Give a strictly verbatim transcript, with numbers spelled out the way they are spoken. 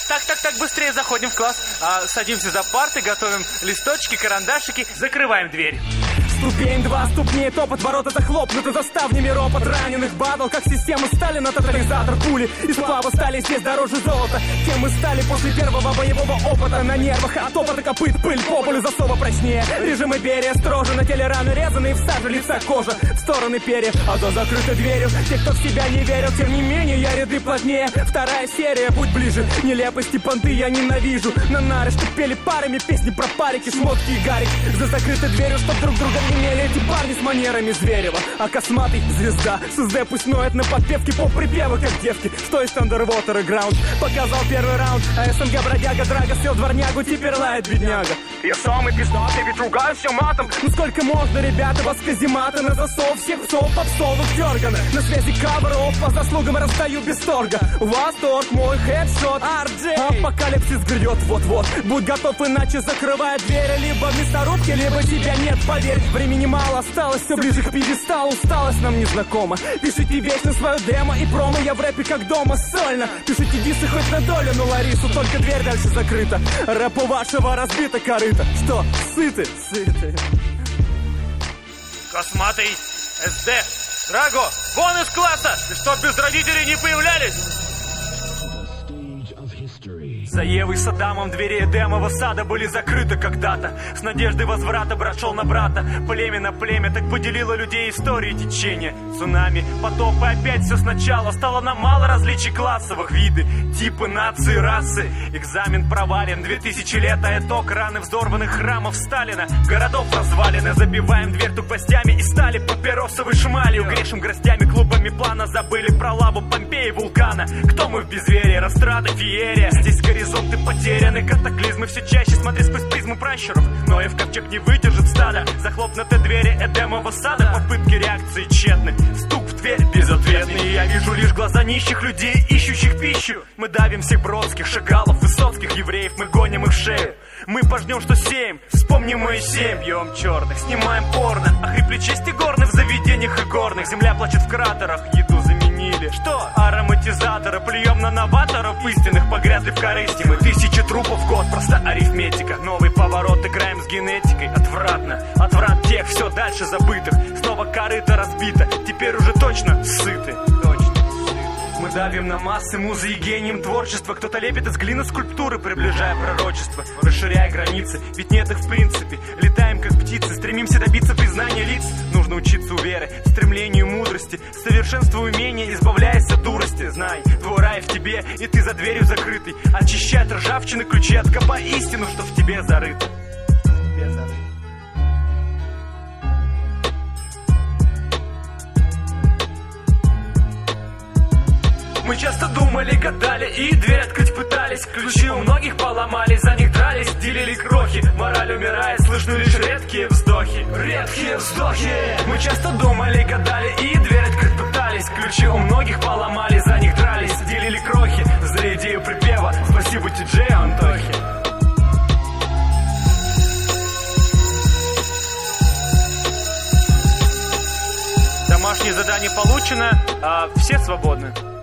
Так, так, так, быстрее заходим в класс, а, садимся за парты, готовим листочки, карандашики, закрываем дверь. Ступень, два ступней, топот, ворота захлопнуты за ставнями, ропот раненых батл, как система Сталина, тотализатор, пули и сплава стали здесь дороже золота. Кем мы стали после первого боевого опыта, на нервах от опыта копыт, пыль по полю засова прочнее. Режимы Берия строже, на теле раны резаные, в саже лица кожа, в стороны перья, а за закрытой дверью те, кто в себя не верил, тем не менее я ряды плотнее. Вторая серия, будь ближе, нелепости понты я ненавижу. На наре, что пели парами песни про парики, шмотки и гарик. За закрытой дверью, чтоб друг друга не имели эти парни с манерами Зверева. А косматый звезда с СД пусть ноет на подпевке, поп-припевы, как девки. Что есть Underwater Ground? Показал первый раунд, а СНГ бродяга Драга сел дворнягу, теперь лает бедняга. Я самый пиздатый, ведь ругаю все матом. Ну сколько можно, ребята, вас казематы на засов, всех псов попсовых дерганы. На связи каверов, по заслугам раздаю без торга. Восторг, мой хедшот, ар джей. Апокалипсис грядет вот-вот, будь готов, иначе закрывай двери. Либо в мясорубке, либо тебя нет, поверь. Времени мало осталось, все ближе к пьедесталу, усталость нам незнакома. Пишите вечно свое демо и промо, я в рэпе как дома, сольно. Пишите дисы хоть на долю, но Ларису, только дверь дальше закрыта. Рэп у вашего разбито корыто. Что, сыты? Сыты. Косматый, СД, Драго, вон из класса! И чтоб без родителей не появлялись! За Евой с Адамом двери Эдемова сада были закрыты когда-то. С надеждой возврата брат шел на брата. Племя на племя так поделило людей истории течения. Цунами, потоп и опять все сначала. Стало нам мало различий классовых, виды, типы, нации, расы. Экзамен провален, две тысячи лет, а итог раны взорванных храмов Сталина. Городов развалины, забиваем дверь тупостями и стали папиросовой шмалью. Грешим гостями, клубами плана, забыли про лаву Помпеи, вулкана. Кто мы в безверии, растрата, феерия. Здесь горизонты потеряны, катаклизмы все чаще. Смотри сквозь призму пращуров, но и в ковчег не вытяжет стадо. Захлопнуты двери Эдемова сада, попытки реакции тщетны. Стук в дверь безответный, я вижу лишь глаза нищих людей, ищущих пищу. Мы давим всех Бродских, Шагалов, Высоцких, евреев, мы гоним их в шею. Мы пожнем, что сеем, вспомним Моисеем. Бьем черных, снимаем порно, охрипли чести горны в заведениях и горных. Земля плачет в кратерах, еду заменили. Что? Ароматизаторы, плюем на новаторов истинных, погрязли в корысти. Мы тысячи трупов в год, просто арифметика. Новый поворот, играем с генетикой. Отвратно, отврат тех, все дальше забытых. Снова корыто разбито, теперь уже точно сыты. Точно. Мы давим на массы музы и гением творчества. Кто-то лепит из глины скульптуры, приближая пророчество, расширяя границы, ведь нет их в принципе. Летаем как птицы, стремимся добиться признания лиц. Нужно учиться у веры, стремлению мудрости, совершенству умения, избавляясь от дурости. Знай, твой рай в тебе, и ты за дверью закрытый. Очищай от ржавчины ключи, откопай истину, что в тебе зарыто. В тебе зарыто. Мы часто думали, гадали и дверь открыть пытались. Ключи у многих поломали, за них дрались, делили крохи. Мораль умирает, слышны лишь редкие вздохи. Редкие вздохи. Мы часто думали, гадали и дверь открыть пытались. Ключи у многих поломали, за них дрались, делили крохи. За идею припева спасибо Ти-Джею Антохе. Домашнее задание получено, а все свободны.